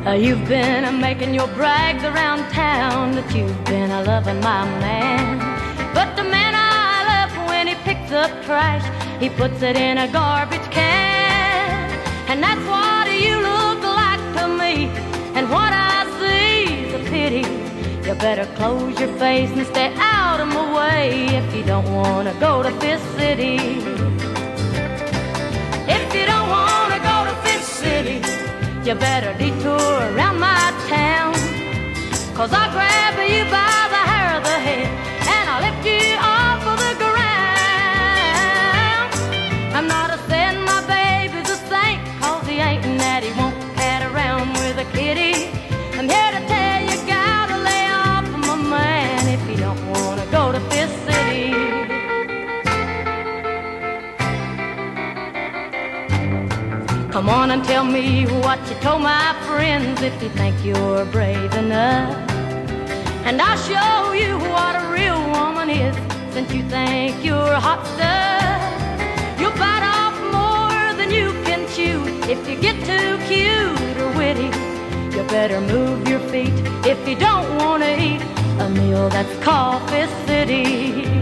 You've been making your brags around town that you've been loving my man. But the man I love, when he picks up trash, he puts it in a garbage can. And that's what you look like to me, and what I see is a pity. You better close your face and stay out of my way if you don't want to go to Fifth City. If you don't want to go to Fifth City, you better detour around my town. 'Cause I'll grab you by the hair of the head and I'll lift you off of the ground. I'm not a saying my baby's a saint, 'cause he ain't, and that he won't pat around with a kitty. I'm here to tell you, gotta lay off of my man if you don't want to go to Fifth City. Come on and tell me what you told my friends if you think you're brave enough. And I'll show you what a real woman is, since you think you're hot stuff. You'll bite off more than you can chew if you get too cute or witty. You better move your feet if you don't want to eat a meal that's called Fifth City.